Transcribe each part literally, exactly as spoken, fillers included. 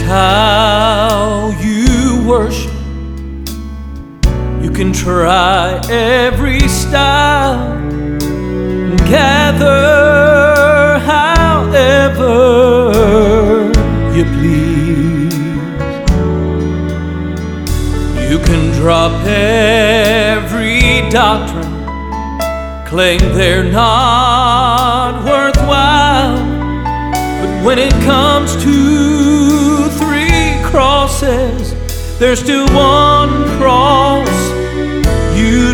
how you worship. You can try every style, gather however you please. You can drop every doctrine, claim they're not worthwhile, but when it comes to three crosses, there's still one cross you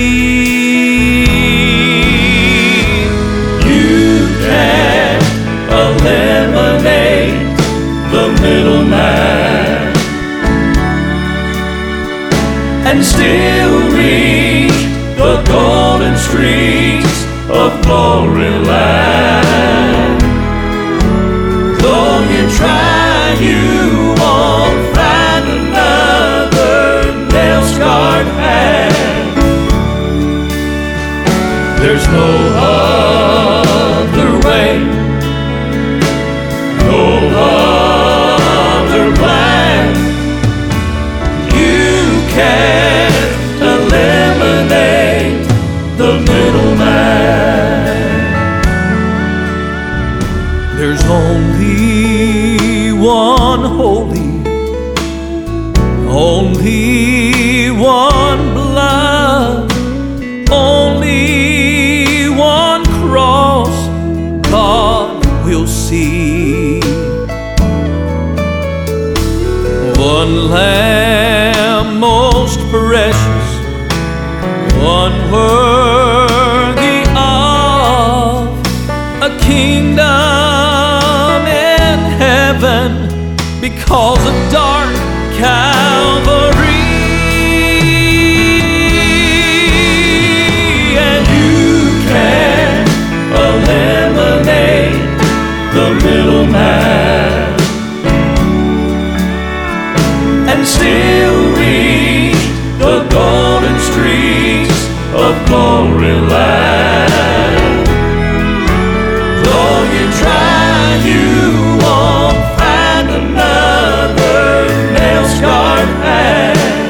need. You can't eliminate the middleman and still reach the golden streets of glory land. Though you try, you won't find another nail-scarred hand. There's no other way, no other plan. You can't eliminate the middleman. There's only one holy, only one blood, only one cross God will see. One lamb most precious, one worthy of a kingdom in heaven because of dark Calvary. And you can't eliminate the middleman and still reach the golden streets of glory land. Though you try, you won't find another nail-scarred hand.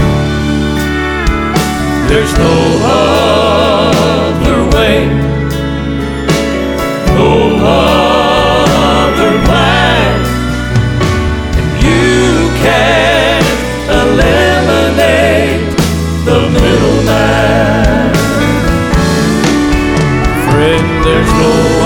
There's no other way, no other plan, and you can't eliminate the middleman. Friend, there's no